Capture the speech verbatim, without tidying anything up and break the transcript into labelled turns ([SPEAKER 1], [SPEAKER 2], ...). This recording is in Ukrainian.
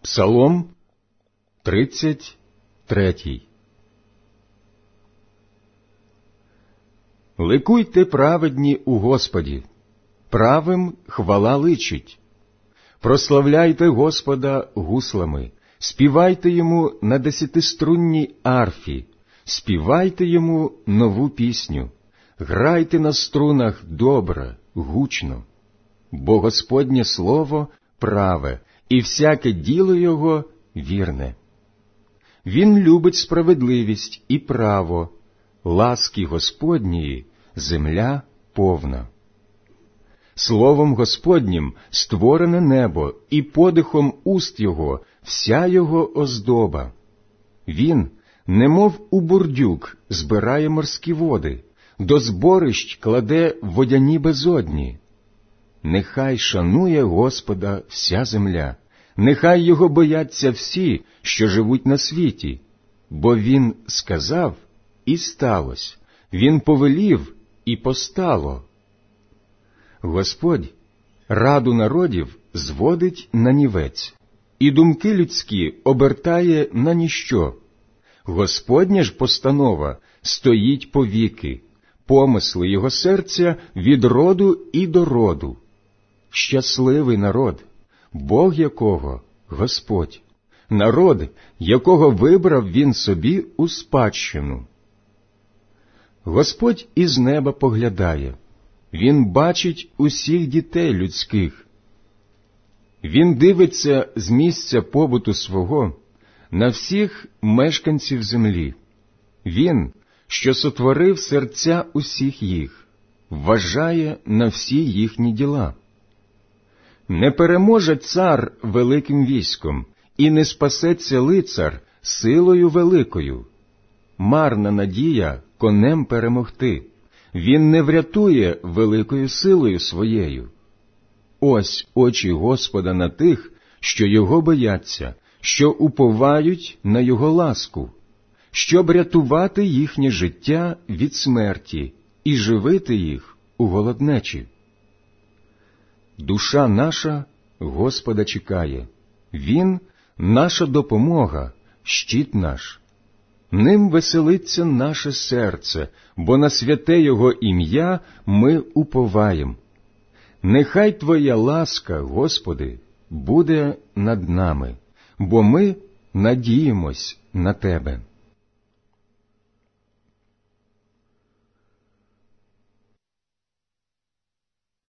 [SPEAKER 1] Псалом тридцять третій. Ликуйте праведні у Господі, правим хвала личить. Прославляйте Господа гуслами, співайте йому на десятиструнній арфі, співайте йому нову пісню, грайте на струнах добре, гучно. Бо Господнє слово праве, і всяке діло його вірне. Він любить справедливість і право, ласки Господньої земля повна. Словом Господнім створене небо, і подихом уст його вся його оздоба. Він, немов у бурдюк, збирає морські води, до зборищ кладе водяні безодні. Нехай шанує Господа вся земля, нехай його бояться всі, що живуть на світі, бо він сказав, і сталося, він повелів, і постало. Господь раду народів зводить на нівець, і думки людські обертає на ніщо. Господня ж постанова стоїть повіки, помисли його серця від роду і до роду. Щасливий народ, Бог якого – Господь, народ, якого вибрав він собі у спадщину. Господь із неба поглядає, він бачить усіх дітей людських. Він дивиться з місця побуту свого на всіх мешканців землі. Він, що сотворив серця усіх їх, вважає на всі їхні діла. Не переможе цар великим військом, і не спасеться лицар силою великою. Марна надія конем перемогти, він не врятує великою силою своєю. Ось очі Господа на тих, що його бояться, що уповають на його ласку, щоб рятувати їхнє життя від смерті і живити їх у голоднечі. Душа наша Господа чекає, він – наша допомога, щит наш. Ним веселиться наше серце, бо на святе його ім'я ми уповаєм. Нехай твоя ласка, Господи, буде над нами, бо ми надіємось на тебе.